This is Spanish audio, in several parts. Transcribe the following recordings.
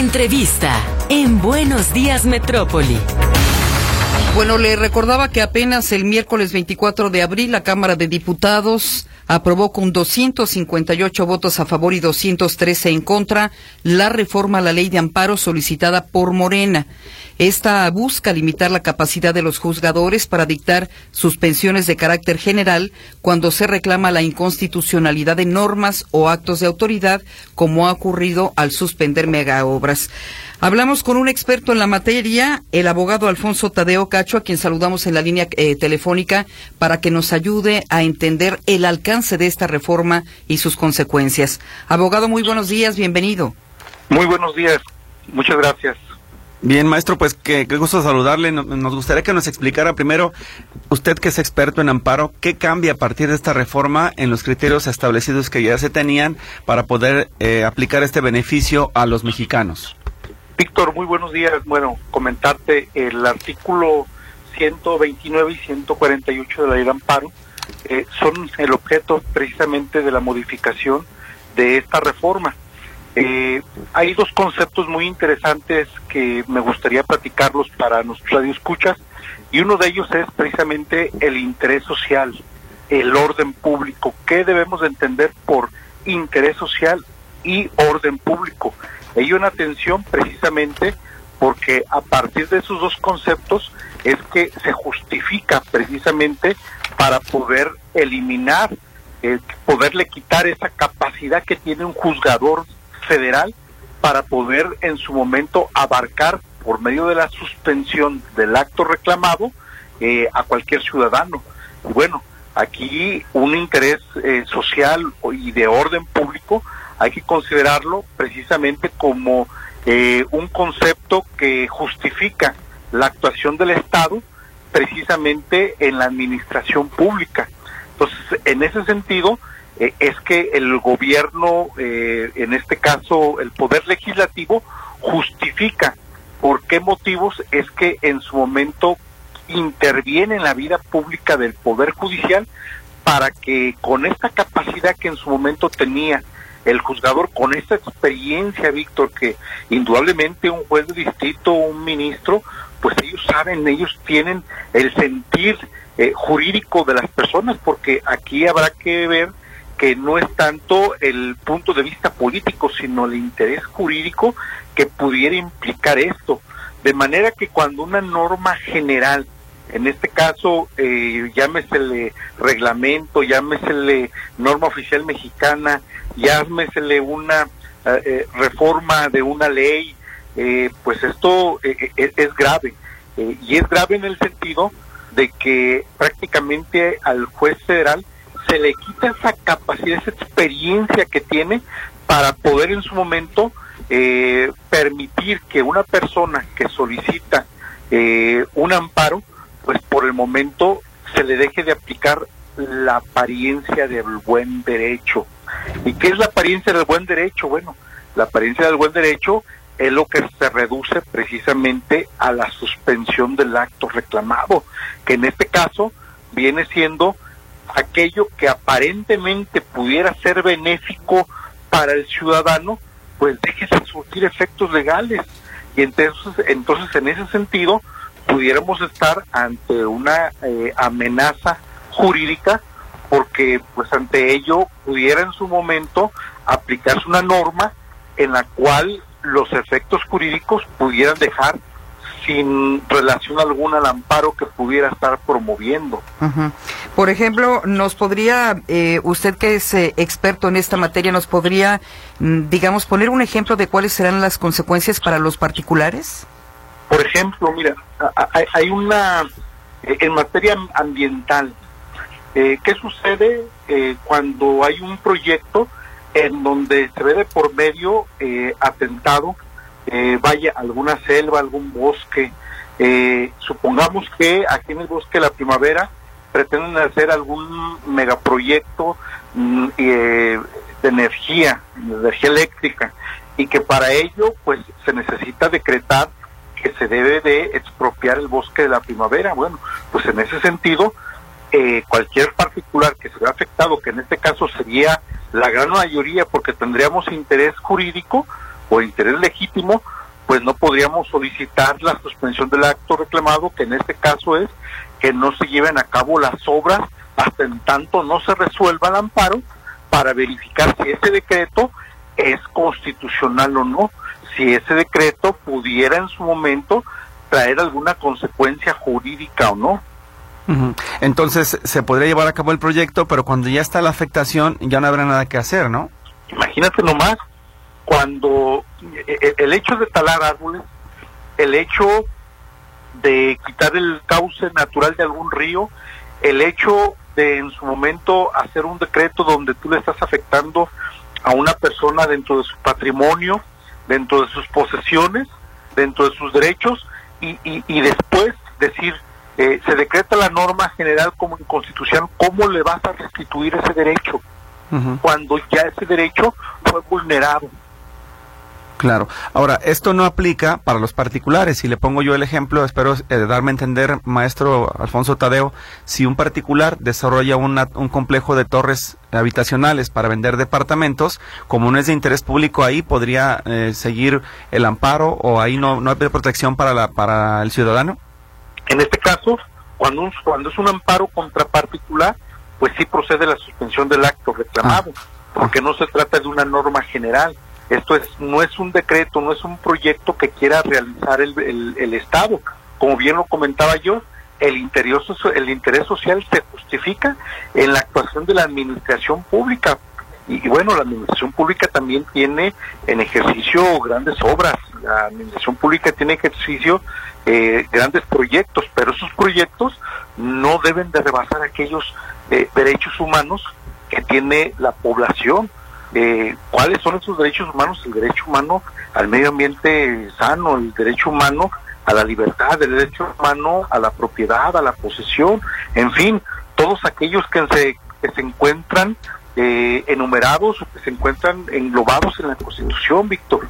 Entrevista en Buenos Días Metrópoli. Bueno, le recordaba que apenas el miércoles 24 de abril la Cámara de Diputados aprobó con 258 votos a favor y 213 en contra la reforma a la ley de amparo solicitada por Morena. Esta busca limitar la capacidad de los juzgadores para dictar suspensiones de carácter general cuando se reclama la inconstitucionalidad de normas o actos de autoridad, como ha ocurrido al suspender megaobras. Hablamos con un experto en la materia, el abogado Alfonso Tadeo Cacho, a quien saludamos en la línea telefónica para que nos ayude a entender el alcance de esta reforma y sus consecuencias. Abogado, muy buenos días, bienvenido. Muy buenos días, muchas gracias. Bien, maestro, pues qué gusto saludarle. Nos gustaría que nos explicara primero, usted que es experto en amparo, ¿qué cambia a partir de esta reforma en los criterios establecidos que ya se tenían para poder aplicar este beneficio a los mexicanos? Víctor, muy buenos días. Bueno, comentarte el artículo 129 y 148 de la ley de amparo son el objeto precisamente de la modificación de esta reforma. Hay dos conceptos muy interesantes que me gustaría platicarlos para nuestros radioescuchas, y uno de ellos es precisamente el interés social, el orden público. ¿Qué debemos de entender por interés social y orden público? Hay una atención precisamente porque a partir de esos dos conceptos es que se justifica precisamente para poder eliminar, poderle quitar esa capacidad que tiene un juzgador federal para poder en su momento abarcar por medio de la suspensión del acto reclamado a cualquier ciudadano. Y bueno, aquí un interés social y de orden público hay que considerarlo precisamente como un concepto que justifica la actuación del Estado precisamente en la administración pública. Entonces, en ese sentido, es que el gobierno, en este caso el Poder Legislativo, justifica por qué motivos es que en su momento interviene en la vida pública del Poder Judicial para que con esta capacidad que en su momento tenía el juzgador, con esta experiencia, Víctor, que indudablemente un juez de distrito, un ministro, pues ellos saben, ellos tienen el sentir jurídico de las personas, porque aquí habrá que ver que no es tanto el punto de vista político, sino el interés jurídico que pudiera implicar esto. De manera que cuando una norma general, en este caso, llámesele reglamento, llámesele norma oficial mexicana, llámesele una reforma de una ley, pues esto es grave. Y es grave en el sentido de que prácticamente al juez federal se le quita esa capacidad, esa experiencia que tiene para poder en su momento permitir que una persona que solicita un amparo, pues por el momento se le deje de aplicar la apariencia del buen derecho. ¿Y qué es la apariencia del buen derecho? Bueno, la apariencia del buen derecho es lo que se reduce precisamente a la suspensión del acto reclamado, que en este caso viene siendo aquello que aparentemente pudiera ser benéfico para el ciudadano, pues deje de surtir efectos legales. Y entonces en ese sentido pudiéramos estar ante una amenaza jurídica, porque pues ante ello pudiera en su momento aplicarse una norma en la cual los efectos jurídicos pudieran dejar sin relación alguna al amparo que pudiera estar promoviendo. Uh-huh. Por ejemplo, ¿nos podría, usted que es experto en esta materia, nos podría, digamos, poner un ejemplo de cuáles serán las consecuencias para los particulares? Por ejemplo, mira, hay una, en materia ambiental, ¿qué sucede cuando hay un proyecto en donde se ve de por medio atentado, vaya alguna selva, algún bosque? Supongamos que aquí en el Bosque de la Primavera pretenden hacer algún megaproyecto de energía eléctrica, y que para ello pues se necesita decretar que se debe de expropiar el Bosque de la Primavera. Bueno, pues en ese sentido, cualquier particular que se vea afectado, que en este caso sería la gran mayoría porque tendríamos interés jurídico, o interés legítimo, pues no podríamos solicitar la suspensión del acto reclamado, que en este caso es que no se lleven a cabo las obras hasta en tanto no se resuelva el amparo, para verificar si ese decreto es constitucional o no, si ese decreto pudiera en su momento traer alguna consecuencia jurídica o no. Entonces se podría llevar a cabo el proyecto, pero cuando ya está la afectación ya no habrá nada que hacer, ¿no? Imagínate nomás, cuando el hecho de talar árboles, el hecho de quitar el cauce natural de algún río, el hecho de en su momento hacer un decreto donde tú le estás afectando a una persona dentro de su patrimonio, dentro de sus posesiones, dentro de sus derechos, y después decir, se decreta la norma general como inconstitucional, ¿cómo le vas a restituir ese derecho? Cuando ya ese derecho fue vulnerado. Claro. Ahora, esto no aplica para los particulares. Si le pongo yo el ejemplo, espero darme a entender, maestro Alfonso Tadeo, si un particular desarrolla un complejo de torres habitacionales para vender departamentos, como no es de interés público, ahí podría seguir el amparo, o ahí no hay protección para el ciudadano. En este caso, cuando es un amparo contra particular, pues sí procede la suspensión del acto reclamado, porque no se trata de una norma general. Esto no es un decreto, no es un proyecto que quiera realizar el Estado. Como bien lo comentaba yo, el interés social se justifica en la actuación de la administración pública. Y bueno, la administración pública también tiene en ejercicio grandes obras. La administración pública tiene en ejercicio grandes proyectos, pero esos proyectos no deben de rebasar aquellos derechos humanos que tiene la población. ¿Cuáles son esos derechos humanos? El derecho humano al medio ambiente sano, el derecho humano a la libertad, el derecho humano a la propiedad, a la posesión, en fin, todos aquellos que se encuentran enumerados o que se encuentran englobados en la Constitución, Víctor.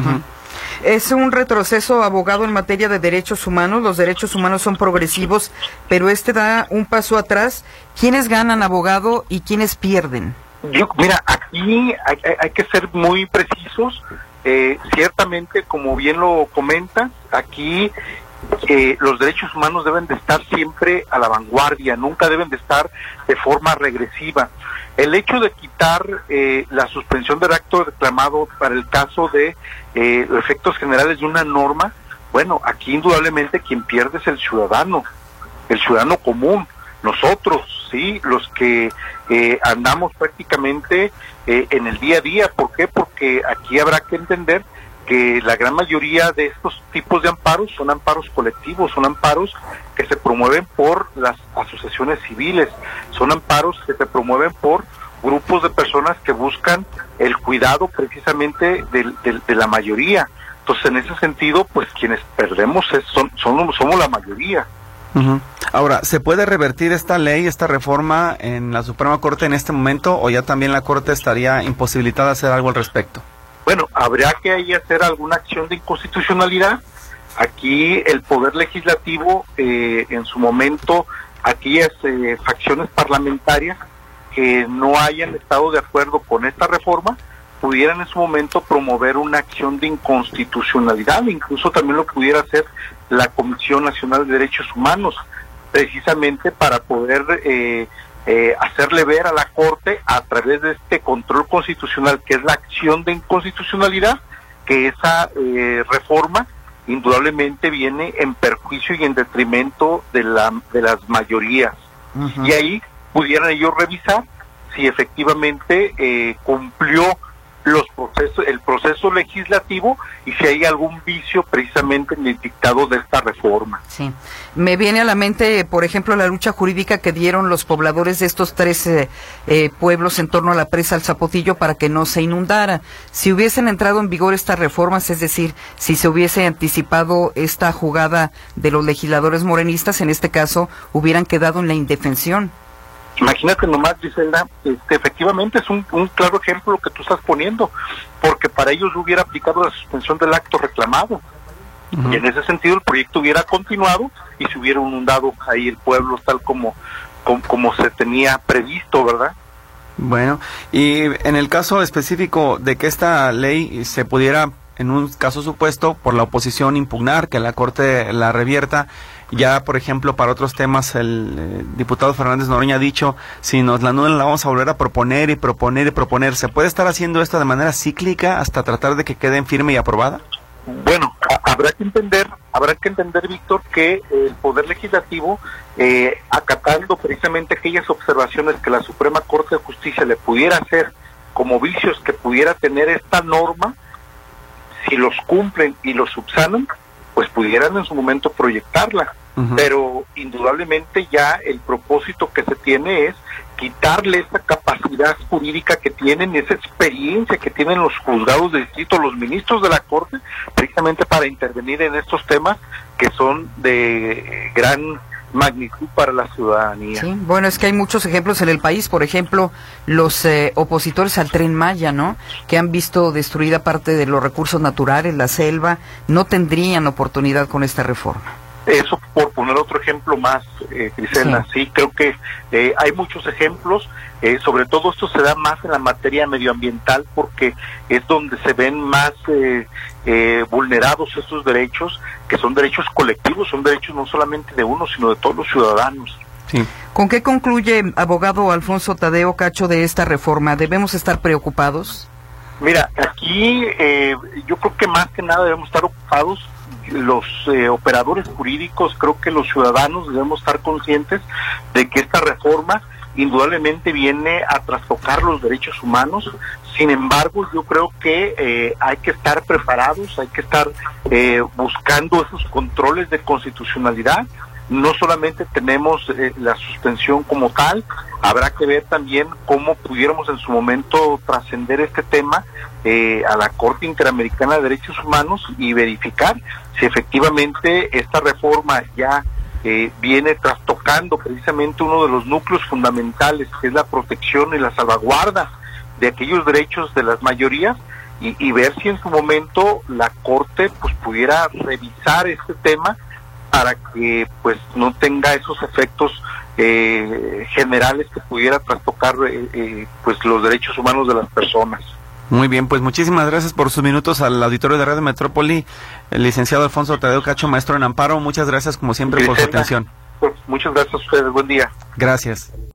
Es un retroceso, abogado, en materia de derechos humanos. Los derechos humanos son progresivos, pero da un paso atrás. ¿Quiénes ganan, abogado, y quiénes pierden? Mira, aquí hay que ser muy precisos. Ciertamente, como bien lo comentas, aquí los derechos humanos deben de estar siempre a la vanguardia, nunca deben de estar de forma regresiva. El hecho de quitar la suspensión del acto reclamado para el caso de efectos generales de una norma, bueno, aquí indudablemente quien pierde es el ciudadano común, nosotros, sí, los que andamos prácticamente en el día a día. ¿Por qué? Porque aquí habrá que entender que la gran mayoría de estos tipos de amparos son amparos colectivos, son amparos que se promueven por las asociaciones civiles, son amparos que se promueven por grupos de personas que buscan el cuidado precisamente de la mayoría. Entonces, en ese sentido, pues quienes perdemos somos la mayoría. Ahora, ¿se puede revertir esta ley, esta reforma en la Suprema Corte en este momento, o ya también la Corte estaría imposibilitada de hacer algo al respecto? Bueno, habría que ahí hacer alguna acción de inconstitucionalidad. Aquí el Poder Legislativo, en su momento, aquellas facciones parlamentarias que no hayan estado de acuerdo con esta reforma, pudieran en su momento promover una acción de inconstitucionalidad, incluso también lo pudiera hacer la Comisión Nacional de Derechos Humanos, precisamente para poder hacerle ver a la Corte, a través de este control constitucional, que es la acción de inconstitucionalidad, que esa reforma indudablemente viene en perjuicio y en detrimento de las mayorías. Y ahí pudieran ellos revisar si efectivamente cumplió el proceso legislativo y si hay algún vicio precisamente en el dictado de esta reforma. Sí, me viene a la mente, por ejemplo, la lucha jurídica que dieron los pobladores de estos 3 pueblos en torno a la presa El Zapotillo para que no se inundara. Si hubiesen entrado en vigor estas reformas, es decir, si se hubiese anticipado esta jugada de los legisladores morenistas, en este caso, hubieran quedado en la indefensión. Imagínate nomás, Griselda, efectivamente es un claro ejemplo lo que tú estás poniendo, porque para ellos hubiera aplicado la suspensión del acto reclamado. Y en ese sentido el proyecto hubiera continuado y se hubiera inundado ahí el pueblo tal como se tenía previsto, ¿verdad? Bueno, y en el caso específico de que esta ley se pudiera en un caso supuesto, por la oposición impugnar, que la Corte la revierta. Ya, por ejemplo, para otros temas, el diputado Fernández Noroña ha dicho, si nos la anulan, la vamos a volver a proponer y proponer y proponer. ¿Se puede estar haciendo esto de manera cíclica hasta tratar de que quede en firme y aprobada? Bueno, habrá que entender, Víctor, que el Poder Legislativo, acatando precisamente aquellas observaciones que la Suprema Corte de Justicia le pudiera hacer como vicios que pudiera tener esta norma, si los cumplen y los subsanan, pues pudieran en su momento proyectarla. Pero indudablemente ya el propósito que se tiene es quitarle esa capacidad jurídica que tienen, esa experiencia que tienen los juzgados de distrito, los ministros de la Corte, precisamente para intervenir en estos temas que son de gran magnitud para la ciudadanía. Sí, bueno, es que hay muchos ejemplos en el país, por ejemplo, los opositores al Tren Maya, ¿no?, que han visto destruida parte de los recursos naturales, la selva, no tendrían oportunidad con esta reforma. Eso por poner otro ejemplo más, Griselda, sí, creo que hay muchos ejemplos, sobre todo esto se da más en la materia medioambiental porque es donde se ven más vulnerados estos derechos, que son derechos colectivos, son derechos no solamente de uno, sino de todos los ciudadanos. Sí. ¿Con qué concluye, abogado Alfonso Tadeo Cacho, de esta reforma? ¿Debemos estar preocupados? Mira, aquí yo creo que más que nada debemos estar ocupados los operadores jurídicos, creo que los ciudadanos debemos estar conscientes de que esta reforma indudablemente viene a trastocar los derechos humanos. Sin embargo, yo creo que hay que estar preparados, hay que estar buscando esos controles de constitucionalidad. No solamente tenemos la suspensión como tal, habrá que ver también cómo pudiéramos en su momento trascender este tema a la Corte Interamericana de Derechos Humanos y verificar si efectivamente esta reforma ya viene trastocando precisamente uno de los núcleos fundamentales, que es la protección y la salvaguarda de aquellos derechos de las mayorías, y ver si en su momento la Corte pues pudiera revisar este tema para que pues no tenga esos efectos generales que pudiera trastocar pues los derechos humanos de las personas. Muy bien, pues muchísimas gracias por sus minutos al auditorio de Radio Metrópoli, el licenciado Alfonso Tadeo Cacho, maestro en amparo. Muchas gracias como siempre por su atención. Pues, muchas gracias a ustedes, buen día. Gracias.